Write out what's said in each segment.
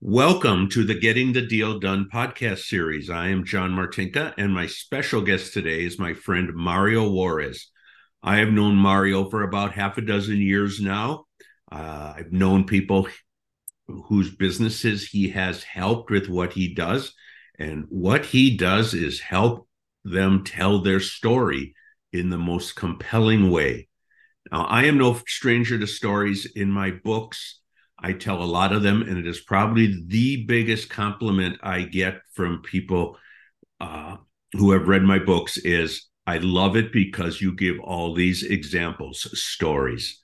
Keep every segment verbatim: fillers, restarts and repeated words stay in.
Welcome to the Getting the Deal Done podcast series. I am John Martinka, and my special guest today is my friend Mario Juarez. I have known Mario for about half a dozen years now. Uh, I've known people whose businesses he has helped with what he does, and what he does is help them tell their story in the most compelling way. Now, I am no stranger to stories. In my books, I tell a lot of them, and it is probably the biggest compliment I get from people uh, who have read my books is, I love it because you give all these examples, stories.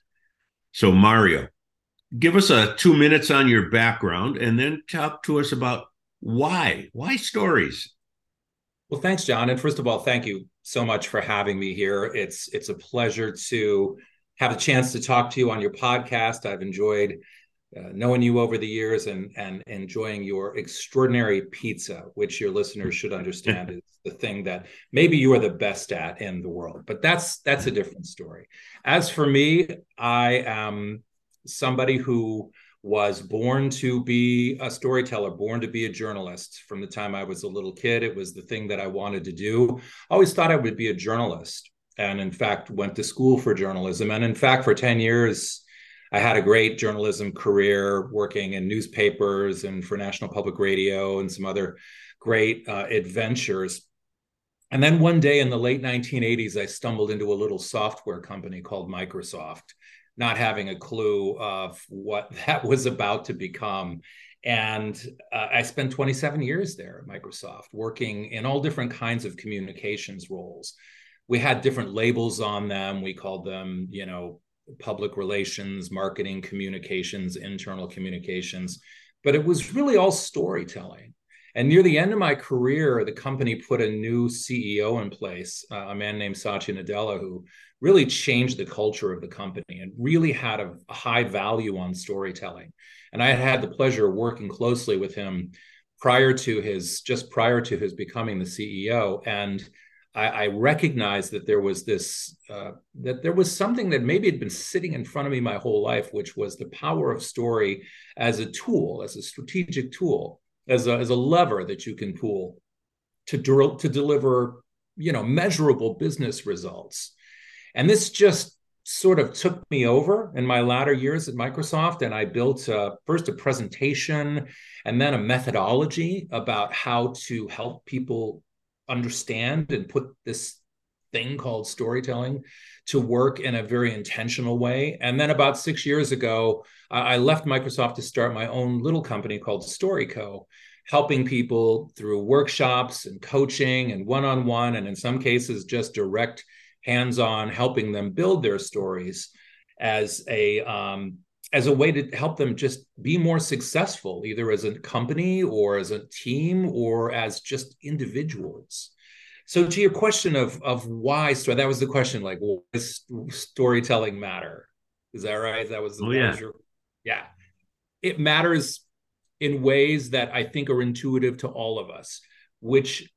So Mario, give us a two minutes on your background and then talk to us about why, why stories? Well, thanks, John. And first of all, thank you so much for having me here. It's it's a pleasure to have a chance to talk to you on your podcast. I've enjoyed uh, knowing you over the years and and enjoying your extraordinary pizza, which your listeners should understand is the thing that maybe you are the best at in the world. But that's that's a different story. As for me, I am somebody who was born to be a storyteller, born to be a journalist. From the time I was a little kid, it was the thing that I wanted to do. I always thought I would be a journalist, and in fact, went to school for journalism. And in fact, for ten years, I had a great journalism career working in newspapers and for National Public Radio and some other great uh, adventures. And then one day in the late nineteen eighties, I stumbled into a little software company called Microsoft, not having a clue of what that was about to become. And uh, I spent twenty-seven years there at Microsoft, working in all different kinds of communications roles. We had different labels on them. We called them, you know, public relations, marketing, communications, internal communications. But it was really all storytelling. And near the end of my career, the company put a new C E O in place, uh, a man named Satya Nadella, who really changed the culture of the company and really had a, a high value on storytelling. And I had had the pleasure of working closely with him prior to his, just prior to his becoming the C E O. And I, I recognized that there was this, uh, that there was something that maybe had been sitting in front of me my whole life, which was the power of story as a tool, as a strategic tool, as a, as a lever that you can pull to, de- to deliver, you know, measurable business results. And this just sort of took me over in my latter years at Microsoft. And I built uh, first a presentation and then a methodology about how to help people understand and put this thing called storytelling to work in a very intentional way. And then about six years ago, I left Microsoft to start my own little company called StoryCo, helping people through workshops and coaching and one-on-one, and in some cases, just direct hands-on, helping them build their stories as a um, as a way to help them just be more successful, either as a company or as a team or as just individuals. So to your question of of why story, that was the question, like, well, does storytelling matter? Is that right? That was Oh, that yeah. was your yeah. It matters in ways that I think are intuitive to all of us, which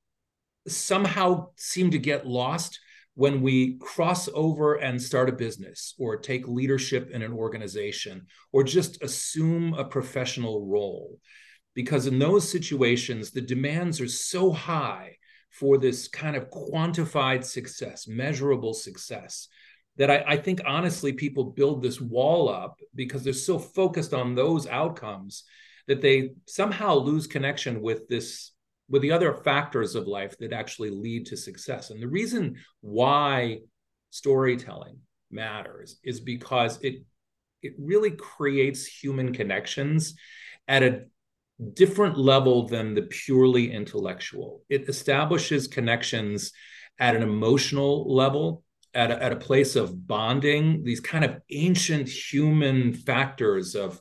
somehow seem to get lost when we cross over and start a business or take leadership in an organization or just assume a professional role. Because in those situations, the demands are so high for this kind of quantified success, measurable success, that I, I think honestly people build this wall up because they're so focused on those outcomes that they somehow lose connection with this with the other factors of life that actually lead to success. And the reason why storytelling matters is because it it really creates human connections at a different level than the purely intellectual. It establishes connections at an emotional level, at a, at a place of bonding, these kind of ancient human factors of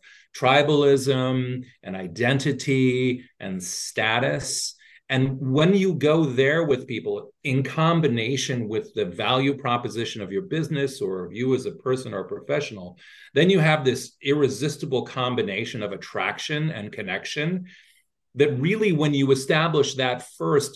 tribalism and identity and status. And when you go there with people in combination with the value proposition of your business or of you as a person or a professional, then you have this irresistible combination of attraction and connection that really, when you establish that first,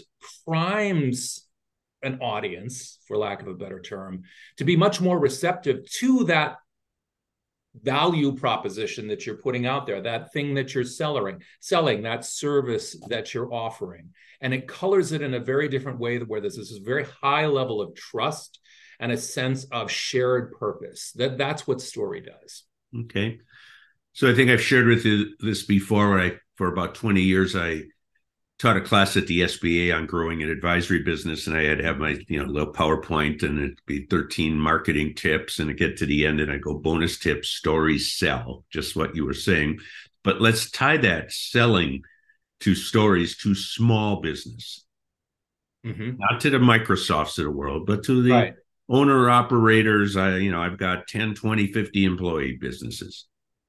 primes an audience, for lack of a better term, to be much more receptive to that value proposition that you're putting out there, that thing that you're selling, selling that service that you're offering. And it colors it in a very different way where there's this very high level of trust and a sense of shared purpose. That, that's what story does. Okay. So I think I've shared with you this before. Where I, for about twenty years, I taught a class at the S B A on growing an advisory business, and I had to have my, you know, little PowerPoint, and it'd be thirteen marketing tips, and I get to the end and I go, bonus tips, stories sell, just what you were saying. But let's tie that selling to stories to small business, mm-hmm. not to the Microsofts of the world, but to the right. owner operators. I, you know, I've got ten, twenty, fifty employee businesses.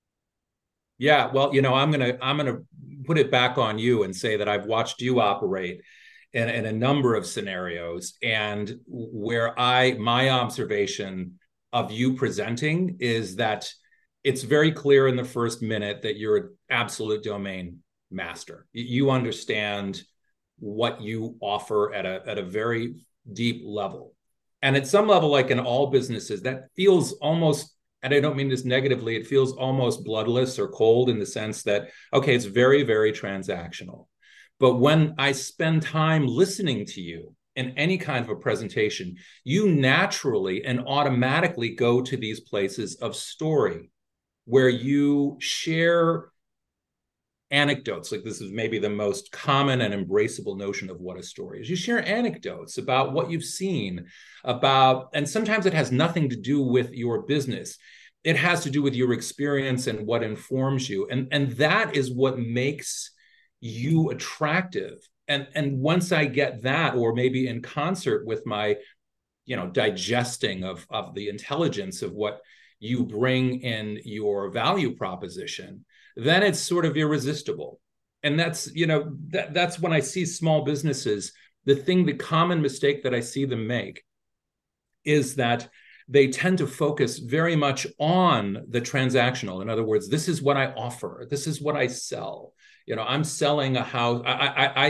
Yeah, well, you know, I'm gonna I'm gonna put it back on you and say that I've watched you operate in, in a number of scenarios, and where I my observation of you presenting is that it's very clear in the first minute that you're an absolute domain master. You understand what you offer at a at a very deep level, and at some level, like in all businesses, that feels almost. And I don't mean this negatively, it feels almost bloodless or cold in the sense that, okay, it's very, very transactional. But when I spend time listening to you in any kind of a presentation, you naturally and automatically go to these places of story where you share anecdotes. Like, this is maybe the most common and embraceable notion of what a story is. You share anecdotes about what you've seen, about, and sometimes it has nothing to do with your business. It has to do with your experience and what informs you. And, and that is what makes you attractive. And, and once I get that, or maybe in concert with my, you know, digesting of, of the intelligence of what you bring in your value proposition, then it's sort of irresistible. And that's, you know, that, that's when I see small businesses, the thing, the common mistake that I see them make is that they tend to focus very much on the transactional. In other words, this is what I offer. This is what I sell. You know, I'm selling a house. I, I, I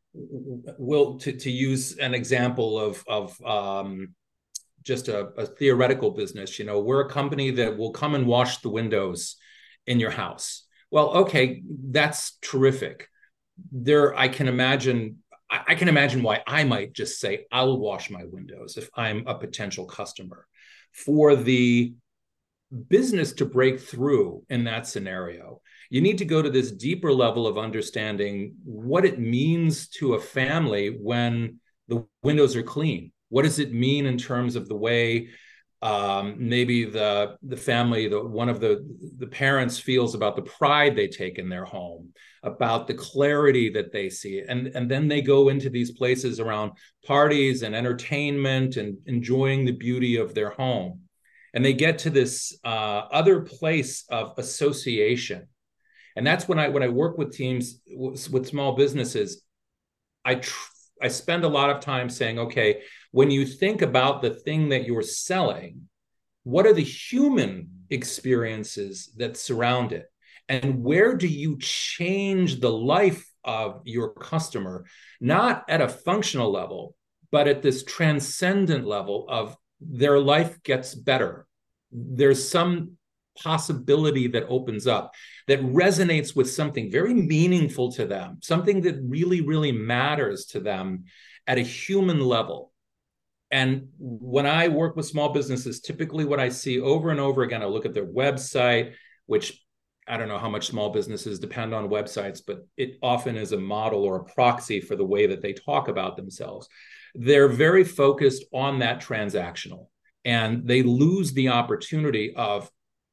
will, to, to use an example of, of um, just a, a theoretical business, you know, we're a company that will come and wash the windows in your house. Well, okay, that's terrific. There, I can imagine, I can imagine why I might just say, I'll wash my windows if I'm a potential customer. For the business to break through in that scenario, you need to go to this deeper level of understanding what it means to a family when the windows are clean. What does it mean in terms of the way Um, maybe the the family, the one of the the parents feels about the pride they take in their home, about the clarity that they see, and and then they go into these places around parties and entertainment and enjoying the beauty of their home, and they get to this uh, other place of association, and that's when I when I work with teams with small businesses, I tr- I spend a lot of time saying, okay, when you think about the thing that you're selling, what are the human experiences that surround it? And where do you change the life of your customer, not at a functional level, but at this transcendent level of their life gets better? There's some possibility that opens up that resonates with something very meaningful to them, something that really, really matters to them at a human level. And when I work with small businesses, typically what I see over and over again, I look at their website, which I don't know how much small businesses depend on websites, but it often is a model or a proxy for the way that they talk about themselves. They're very focused on that transactional, and they lose the opportunity of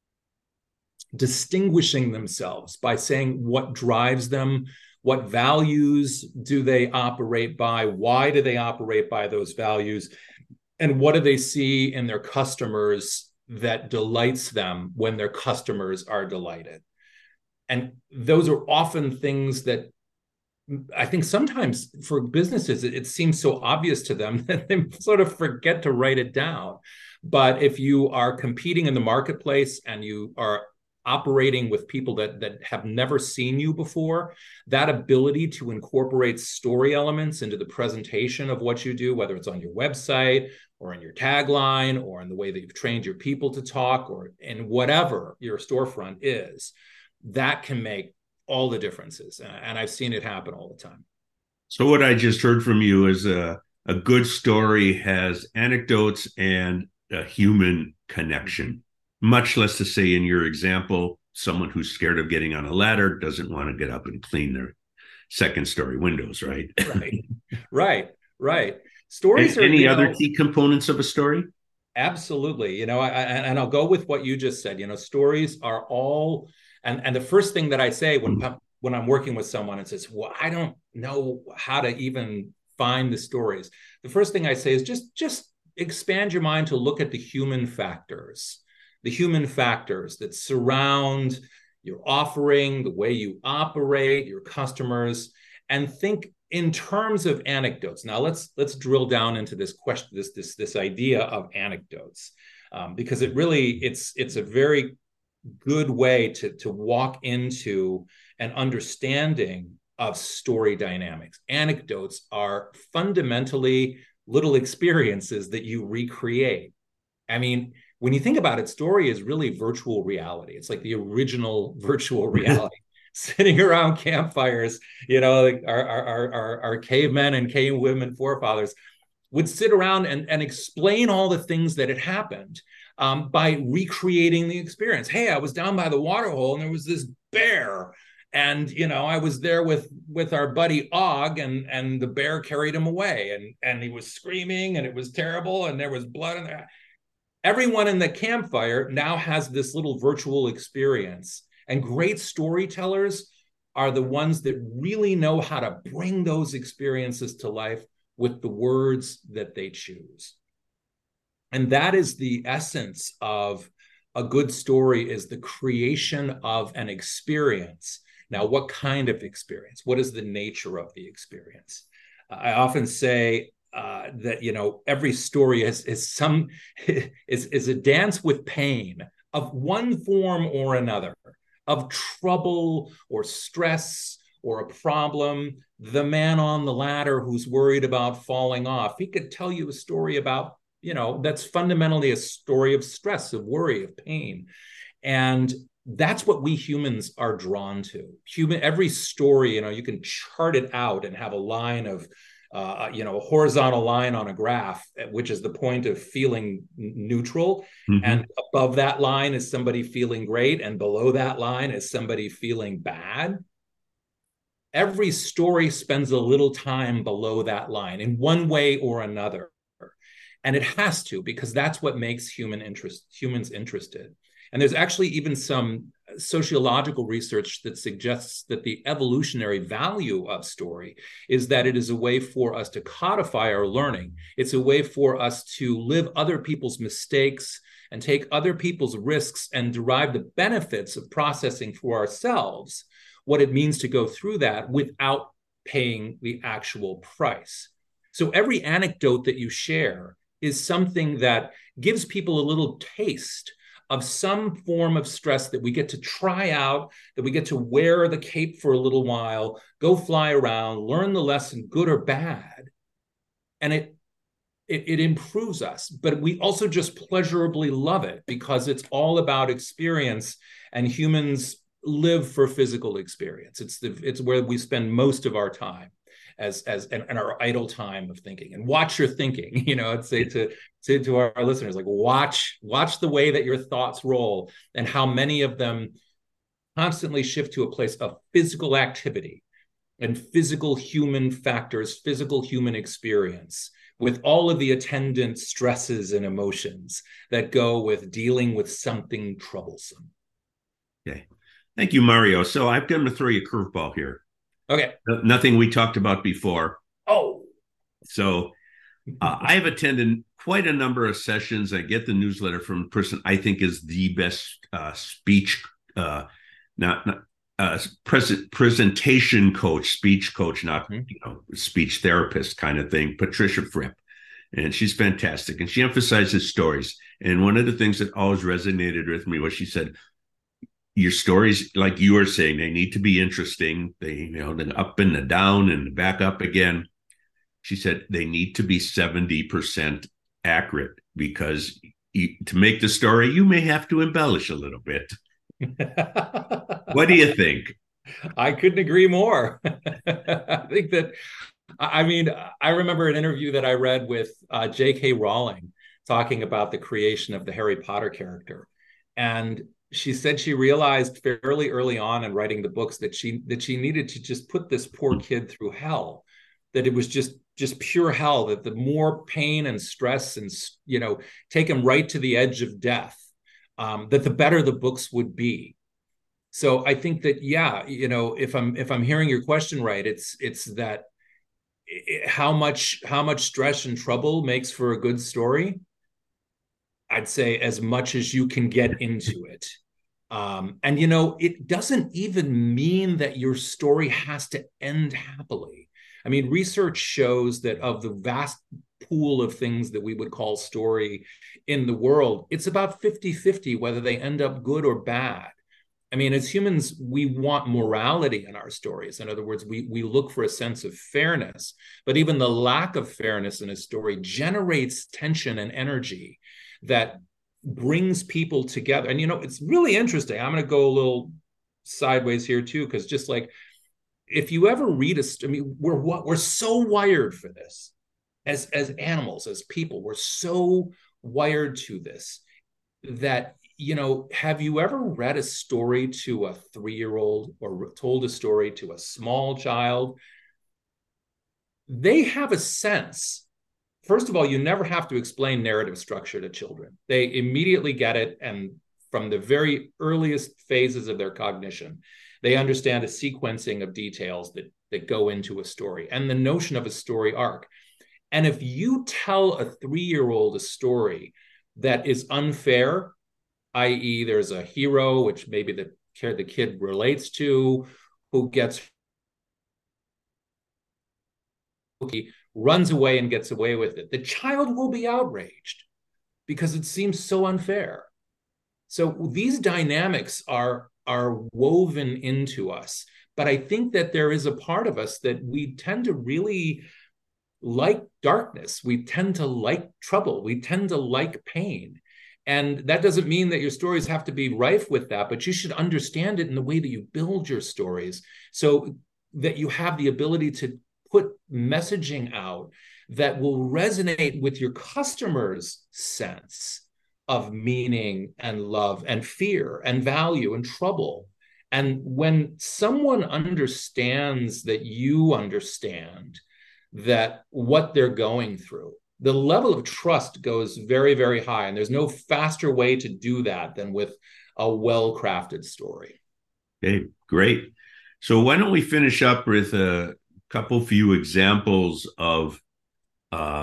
distinguishing themselves by saying what drives them, what values do they operate by, why do they operate by those values, and what do they see in their customers that delights them when their customers are delighted. And those are often things that I think sometimes for businesses, it, it seems so obvious to them that they sort of forget to write it down. But if you are competing in the marketplace and you are operating with people that that have never seen you before, that ability to incorporate story elements into the presentation of what you do, whether it's on your website or in your tagline or in the way that you've trained your people to talk or in whatever your storefront is, that can make all the differences. And I've seen it happen all the time. So what I just heard from you is a, a good story has anecdotes and a human connection. Much less to say in your example, someone who's scared of getting on a ladder doesn't want to get up and clean their second story windows, right? Right, right, right. Stories any, are any other know, key components of a story? Absolutely. You know, I, and I'll go with what you just said. You know, stories are all, and and the first thing that I say when mm-hmm. when I'm working with someone and says, well, I don't know how to even find the stories. The first thing I say is just just expand your mind to look at the human factors. The human factors that surround your offering, the way you operate, your customers, and think in terms of anecdotes. Now let's let's drill down into this question, this this this idea of anecdotes, um, because it really it's it's a very good way to to walk into an understanding of story dynamics. Anecdotes are fundamentally little experiences that you recreate. I mean, when you think about it, story is really virtual reality. It's like the original virtual reality. Sitting around campfires, you know, like our, our, our, our cavemen and cavewomen forefathers would sit around and, and explain all the things that had happened um, by recreating the experience. Hey, I was down by the water hole and there was this bear. And, you know, I was there with with our buddy Og, and, and the bear carried him away. And, and he was screaming and it was terrible. And there was blood in there. Everyone in the campfire now has this little virtual experience. And great storytellers are the ones that really know how to bring those experiences to life with the words that they choose. And that is the essence of a good story, is the creation of an experience. Now, what kind of experience? What is the nature of the experience? I often say, Uh, that, you know, every story is is some is is a dance with pain of one form or another, of trouble or stress or a problem. The man on the ladder who's worried about falling off, he could tell you a story about, you know, that's fundamentally a story of stress, of worry, of pain. And that's what we humans are drawn to. Human, every story, you know, you can chart it out and have a line of Uh, you know, a horizontal line on a graph, which is the point of feeling neutral. Mm-hmm. And above that line is somebody feeling great. And below that line is somebody feeling bad. Every story spends a little time below that line in one way or another. And it has to, because that's what makes human interest, humans interested. And there's actually even some sociological research that suggests that the evolutionary value of story is that it is a way for us to codify our learning. It's a way for us to live other people's mistakes and take other people's risks and derive the benefits of processing for ourselves what it means to go through that without paying the actual price. So every anecdote that you share is something that gives people a little taste of some form of stress that we get to try out, that we get to wear the cape for a little while, go fly around, learn the lesson, good or bad. And it, it, it improves us, but we also just pleasurably love it because it's all about experience, and humans live for physical experience. It's the, it's where we spend most of our time. As as and, and our idle time of thinking. And watch your thinking, you know, I'd say to, to to our listeners, like watch watch the way that your thoughts roll, and how many of them constantly shift to a place of physical activity and physical human factors, physical human experience, with all of the attendant stresses and emotions that go with dealing with something troublesome. Okay. Thank you, Mario. So I'm going to throw you a curveball here. Okay. Nothing we talked about before. Oh. So uh, I've attended quite a number of sessions. I get the newsletter from a person I think is the best uh, speech, uh, not, not uh, pres- presentation coach, speech coach, not mm-hmm. you know, speech therapist kind of thing, Patricia Fripp. And she's fantastic. And she emphasizes stories. And one of the things that always resonated with me was she said, your stories, like you were saying, they need to be interesting. They, you know, the up and the down and the back up again. She said they need to be seventy percent accurate because you, to make the story, you may have to embellish a little bit. What do you think? I couldn't agree more. I think that, I mean, I remember an interview that I read with uh, J K. Rowling talking about the creation of the Harry Potter character. And she said she realized fairly early on in writing the books that she that she needed to just put this poor kid through hell, that it was just just pure hell, that the more pain and stress and, you know, take him right to the edge of death, um, that the better the books would be. So I think that, yeah, you know, if I'm if I'm hearing your question right, it's it's that it, how much how much stress and trouble makes for a good story. I'd say as much as you can get into it. Um, and, you know, it doesn't even mean that your story has to end happily. I mean, research shows that of the vast pool of things that we would call story in the world, it's about fifty-fifty whether they end up good or bad. I mean, as humans, we want morality in our stories. In other words, we, we look for a sense of fairness, but even the lack of fairness in a story generates tension and energy that brings people together. And, you know, it's really interesting. I'm going to go a little sideways here too, because just like, if you ever read a, I mean, we're we're so wired for this as, as animals, as people, we're so wired to this that, you know, have you ever read a story to a three-year-old or told a story to a small child? They have a sense. First of all, you never have to explain narrative structure to children. They immediately get it. And from the very earliest phases of their cognition, they understand a sequencing of details that, that go into a story and the notion of a story arc. And if you tell a three-year-old a story that is unfair, that is there's a hero, which maybe the, the kid relates to, who gets runs away and gets away with it, the child will be outraged because it seems so unfair. So these dynamics are, are woven into us. But I think that there is a part of us that we tend to really like darkness. We tend to like trouble. We tend to like pain. And that doesn't mean that your stories have to be rife with that, but you should understand it in the way that you build your stories so that you have the ability to put messaging out that will resonate with your customers' sense of meaning and love and fear and value and trouble. And when someone understands that you understand that what they're going through, the level of trust goes very, very high. And there's no faster way to do that than with a well-crafted story. Okay, great. So why don't we finish up with a couple few examples of uh,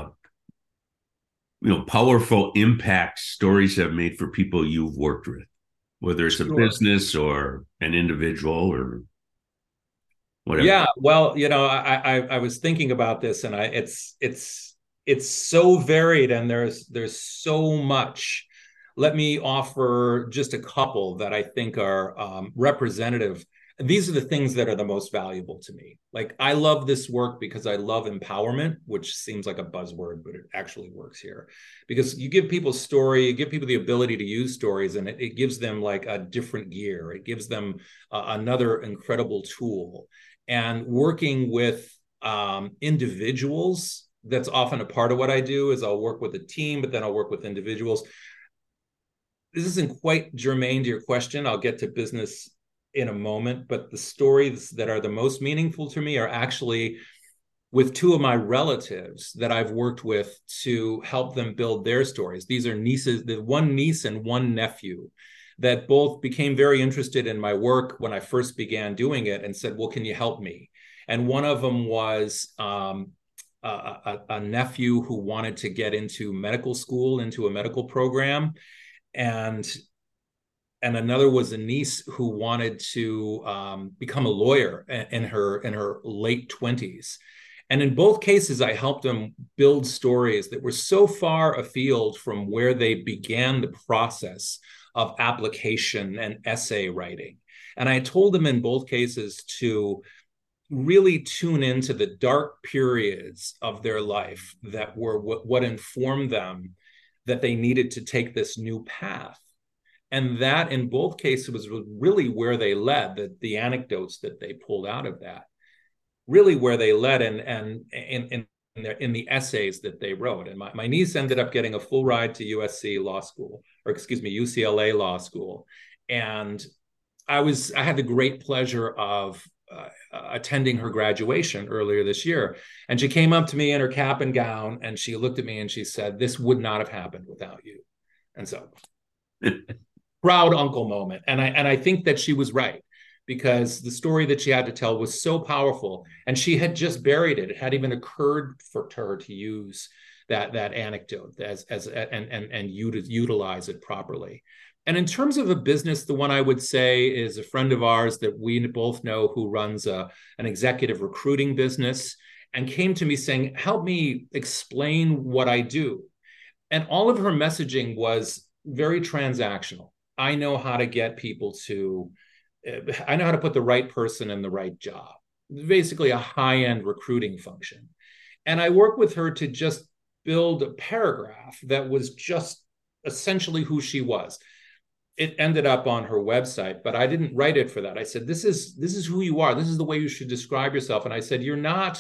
you know, powerful impact stories have made for people you've worked with, whether it's a Sure. business or an individual or whatever. Yeah, well, you know, I, I I was thinking about this, and I it's it's it's so varied, and there's there's so much. Let me offer just a couple that I think are um, representative. These are the things that are the most valuable to me. Like, I love this work because I love empowerment, which seems like a buzzword, but it actually works here. Because you give people story, you give people the ability to use stories, and it, it gives them like a different gear. It gives them uh, another incredible tool. And working with um, individuals, that's often a part of what I do, is I'll work with a team, but then I'll work with individuals. This isn't quite germane to your question. I'll get to business in a moment, but the stories that are the most meaningful to me are actually with two of my relatives that I've worked with to help them build their stories. These are nieces, the one niece and one nephew that both became very interested in my work when I first began doing it and said, well, can you help me? And one of them was um, a, a, a nephew who wanted to get into medical school, into a medical program. And And another was a niece who wanted to um, become a lawyer in her in her late twenties. And in both cases, I helped them build stories that were so far afield from where they began the process of application and essay writing. And I told them in both cases to really tune into the dark periods of their life that were what, what informed them that they needed to take this new path. And that in both cases was really where they led, the, the anecdotes that they pulled out of that, really where they led and and in, in, in, the, in the essays that they wrote. And my, my niece ended up getting a full ride to U S C Law School, or excuse me, U C L A Law School. And I was, I had the great pleasure of uh, attending her graduation earlier this year. And she came up to me in her cap and gown, and she looked at me and she said, "This would not have happened without you." And so proud uncle moment. And I, and I think that she was right, because the story that she had to tell was so powerful, and she had just buried it. It hadn't even occurred for her to use that, that anecdote as, as, and, and, and utilize it properly. And in terms of a business, the one I would say is a friend of ours that we both know who runs a, an executive recruiting business, and came to me saying, "Help me explain what I do." And all of her messaging was very transactional. I know how to get people to, I know how to put the right person in the right job, basically a high-end recruiting function. And I worked with her to just build a paragraph that was just essentially who she was. It ended up on her website, but I didn't write it for that. I said, this is, this is who you are. This is the way you should describe yourself. And I said, you're not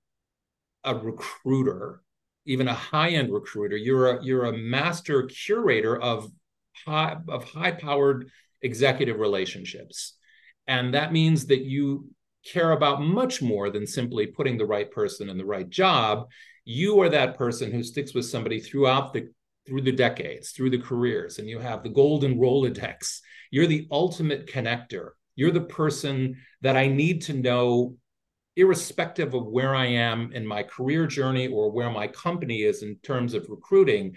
a recruiter, even a high-end recruiter. You're a, you're a master curator of high, of high-powered executive relationships. And that means that you care about much more than simply putting the right person in the right job. You are that person who sticks with somebody throughout the through the decades, through the careers, and you have the golden Rolodex. You're the ultimate connector. You're the person that I need to know, irrespective of where I am in my career journey or where my company is in terms of recruiting.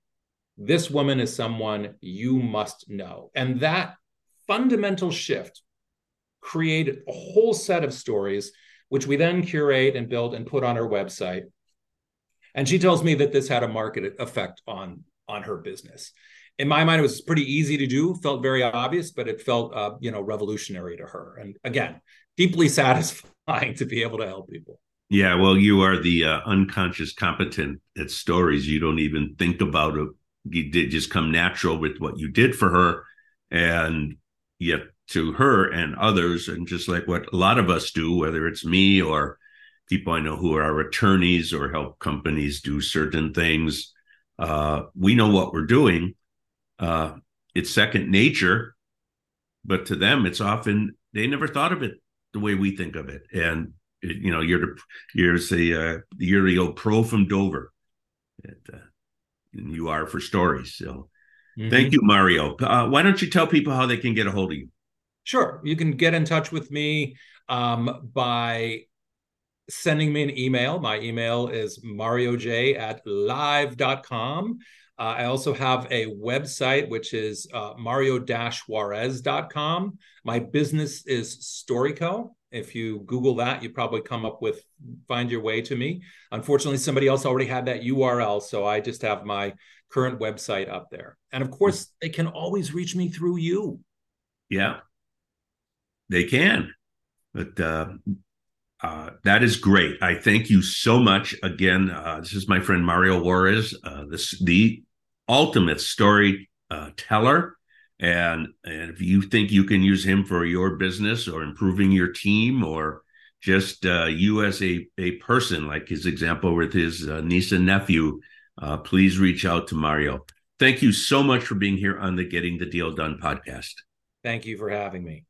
This woman is someone you must know. And that fundamental shift created a whole set of stories, which we then curate and build and put on our website. And she tells me that this had a market effect on, on her business. In my mind, it was pretty easy to do, felt very obvious, but it felt, uh, you know, revolutionary to her. And again, deeply satisfying to be able to help people. Yeah, well, you are the uh, unconscious competent at stories. You don't even think about it. You did just come natural with what you did for her. And yet to her and others, and just like what a lot of us do, whether it's me or people I know who are attorneys or help companies do certain things, uh, we know what we're doing. Uh, it's second nature, but to them, it's often, they never thought of it the way we think of it. And, you know, you're the, you're the, uh, you're the old pro from Dover. And, uh, and you are for stories. So mm-hmm. Thank you, Mario. Uh, why don't you tell people how they can get a hold of you? Sure. You can get in touch with me um, by sending me an email. My email is marioj at live dot com. Uh, I also have a website, which is uh, mario dash juarez dot com. My business is Storyco. If you Google that, you probably come up with, find your way to me. Unfortunately, somebody else already had that U R L, so I just have my current website up there. And of course, they can always reach me through you. Yeah, they can. But uh, uh, that is great. I thank you so much. Again, uh, this is my friend Mario Juarez, uh, this, the ultimate storyteller. Uh, And, and if you think you can use him for your business or improving your team or just uh, you as a, a person, like his example with his uh, niece and nephew, uh, please reach out to Mario. Thank you so much for being here on the Getting the Deal Done podcast. Thank you for having me.